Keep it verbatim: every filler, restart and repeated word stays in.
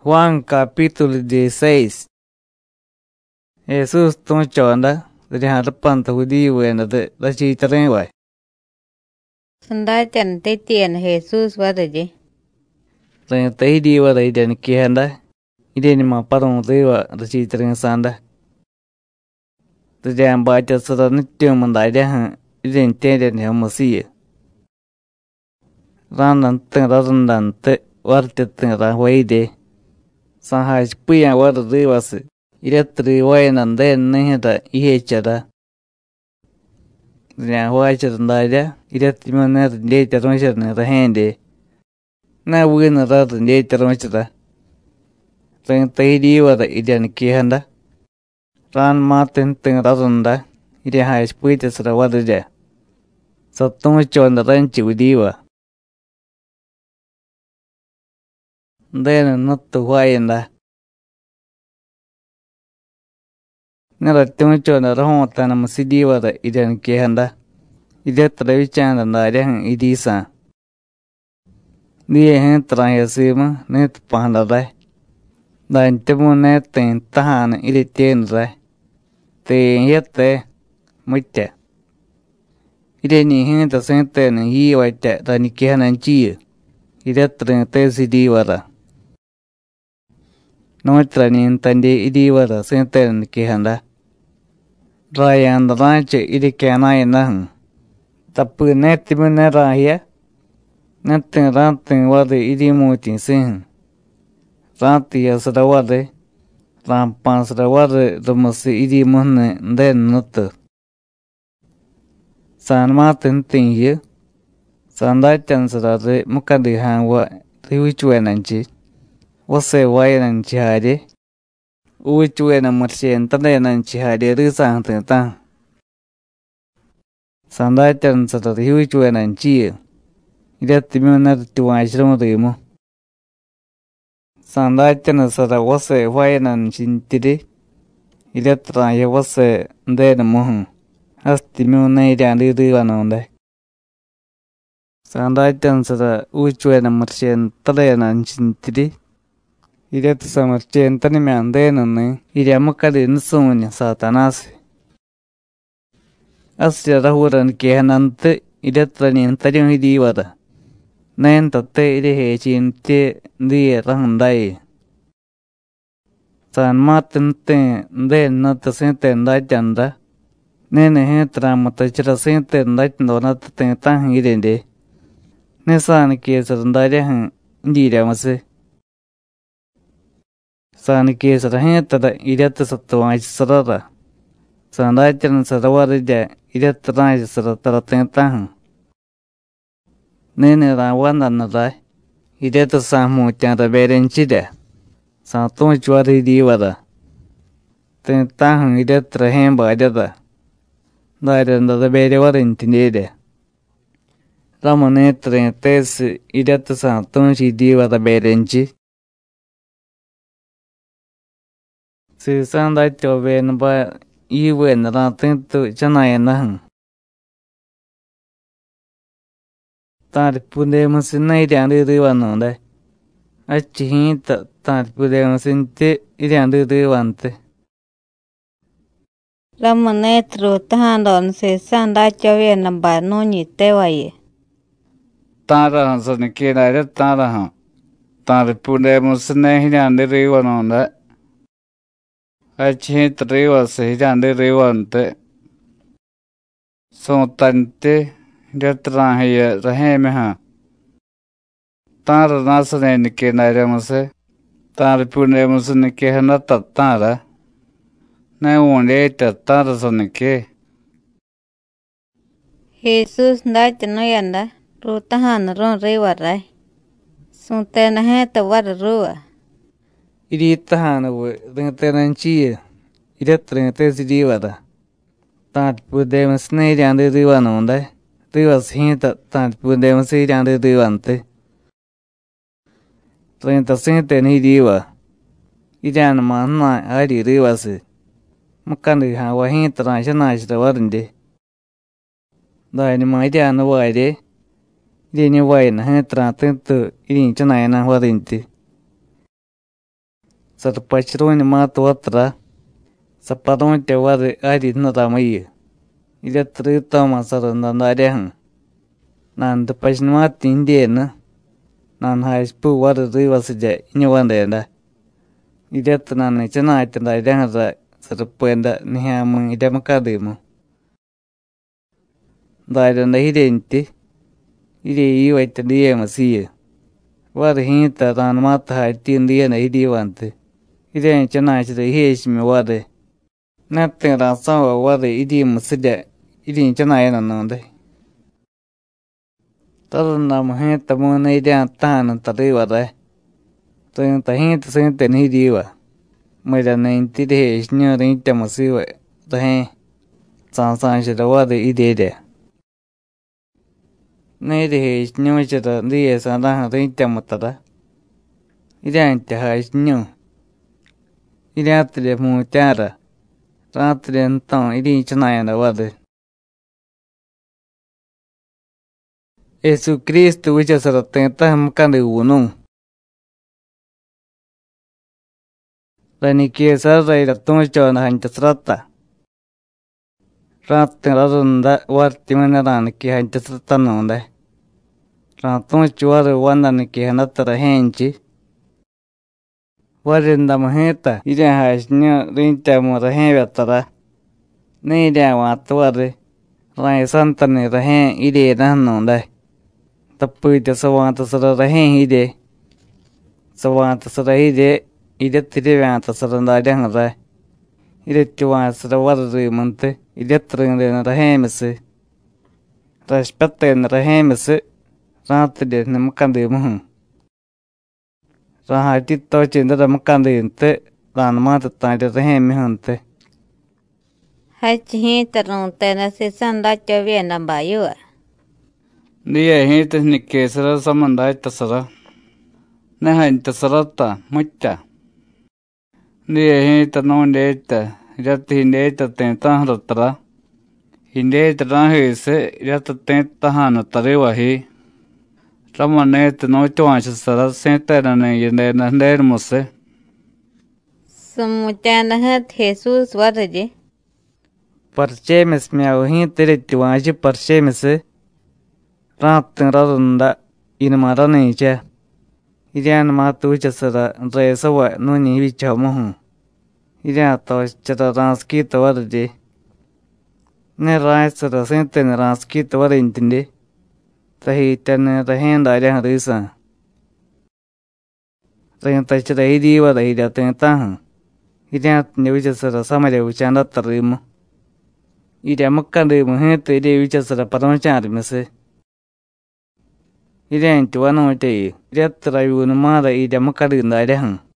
Juan capítulo dieciséis. Jesús tông chonda, de harapan tu di wena de la chitaren wai. Sanda chan te tien Jesús wadaji. Ren te di wa de den kihanda. Ide ni ma parong de wa la chitaren sanda. De jan ba cha sara ni tiong mandai de han, ide te de ni mo si. Ran nan ten ra ran dan te war te ten ra wai de. San ha puya war de wa se. Ire tri wai nan de ni da ihe chada. Nya wai cha da ja, ire ti mo na de ta ron cha na da hende. Na wu na da de ta ron cha da. Ren te di wa da ide ni ki handa. Ran ma ten ten ra ran da. Ire ha puya ta sa wa da ja. Sa tong chon da ran chi di wa. De na no tu wai da. Nara tong chon da ron ta na si di wa da ide ni ki handa. Ide travi chan da da han idi sa. Ni hen tra ya se ma ne pa da da. Da te mo ne ten ta han ide ten da. Te yete mutte. Ide ni hen ta sen te ni hi wa te da ni ki han chi. Ide tra te si di wa da. No tra ni tande idi wa da sen te ni ki han da. Ra yan da ra che ide ke na ya na. Tapu ne ti mo ne ra ya. Ne ten ra ten wa de idi mo tin sen. Ra ti ya sa da wa de. Ra pa sa da wa de do mo se idi mo ne de no to. San ma ten ten ye. San da chan sa da de mo ka de han wa ti wi chue nan chi. Wa se wa ya nan chi ha de. U chue na mo chen ta de nan chi ha de ru sang ten ta. San da chan sa da ri wi chue nan chi. Ida ti mo na tu wa shi mo de mo. San da chan sa da wa se wa ya nan chin ti de. Ida tra ya wa se de na mo hu. As ti mo na ida de de wa no de. San da chan sa da u chue na mo chen ta de nan chin ti de. Ida tu sa mo chen ta ni me an de no ne. Ida mo ka de no so ni Satanas. As ya da hu ran ke hanan te ida tra ni ta jong di wa da. Nên tập tê đi hệ chín tê đi răng đầy. Sản mát tên tê đê nà tê sinh tên đáy chẳng đá. Nên hệ tra mà tê chá sinh tên đáy chẳng đá tê tên tăng hẳn ý đến đế. Nên sản kê sản đáy đế hẳn đi đá mà sư. Sản kê sản hệ tà đá ý đá tê sát tù ái chá rá rá. Sản đáy chẳng sát wá rá đá ý đá tê rá ái chá rá tà tên tăng hẳn. Nên là quan đàn là đấy. Ý đế tớ sáng mù chẳng ra bè đến chí đế. Sáng tông chua rì đi vào đó. Tên ta hẳn ý đế tớ hèn bởi đế đó. Đại đền đó bè đế vào đến tình đế đế. Ra mù nê tớ rèn tê sư ý đế tớ sáng tông chí đi vào đó bè đến chí. Sư sáng đại tiểu bè nó bà ý về nó ra tên tụ cho này nó hẳn. Tari pude musin na iri andu iri wano dai. Achi hii ta tari pude musin te iri andu iri wante. Ramane tru tahan don se sanda chawe namba no ni te wa ye. Tara han sa ni kira iri tara han. Tari pude musin na iri andu iri wano dai. Achi hii tari wase iri andu iri wante. So tante. Ida tra hiya rahe me ha. Tara nasa ne nike naira muse. Tara pune muse nike hana tat tara. Na unde ita tara sa nike. Jesus da chano yanda. Ru tahan ron re wa rai. Sunte na he ta war ruwa. Iri tahan wu ringte nan chiye. Ida ringte si di wada. Tara pude muse na iri andu di wano ndai. Rivas hinta tan pude mo si ran de rivante. Trenta sente ni riva. Iran ma na ari rivas. Makan de ha wa hinta ran shana shra warinde. Dai ni ma iran wa ide. Ide ni wa na ha tra tentu irin chana na warinte. sarpachironi matuatra saparonte wari ari nadamayi idetri tama sarandandarihan nan dupashnwati indiena nan haispu wari rivasija inyawandenda idet nan chanaitenda idehara sarpuenda nihamu idemakadimu daidenda hidenti ide iwaita diyema siya wari hinta ran mata haitin diyena idiwante iden chanaichida heshimi wari natin ran sawa wari idimu sida idin chanayena nonde tarunam hinta muna iden tahanan tariwara rinta hinta sinten hidiwa mira neinti dehesh nyo rinta masiwa dahen sansanshida wari idede Nede nyo chada diye sandahan rinta matada iden tahash nyo iden tile mu tara rantile nton idin chanayana wari Yesu Kristo wicha sara tenta mkande unung Rani kiesa raira tuncho na hanchasrata Ratin rarunda warti manarana ki hanchasrata nonde Ratuncho wari wandana ki hanatara henchi Warinda maheta iden hash nyo rinta mura henvetara Ne iden watu wari Rai santani rahen ide nonde Tapuita sawanta sara rahen ide Sawanta sara ide ide tirivanta sara ndarihan rai ide tiwanta sara wari mante ide tringde rahen misi Rashpete rahen misi Rantide namakandi muhun Rahati tochi ndara makandi inte Ranamata tani rahen mihunte Hachi hinta runte na si sandacho viena bayua Niye hinta ni kesara samandai tasara Neha inta sarata mucha Niye hinta nondeta Yati hindeta tentan ratara Hindeta ranhise yata tenta hana tariwa hi Ramaneta no chuancha sara sentera ne yende na nermose Sumuchana hat Jesus waraji Parchemes miau hinta rituanchi parchemes Ratin rarunda inamaranicha Irian matucha sara resawa nuni vicha muhu Irian to chara ranskita waraji Ne rai sara senten ranskita warintindi Tahi tene rahen darihan risa Rinta chara hidi wara hidi atentahan Irian vicha sara samare vichanda tarimu Irian makkandimu hinta iri vicha sara paramachanrimase Irian tuwano te irian tarayu numara irian makkarinda arihan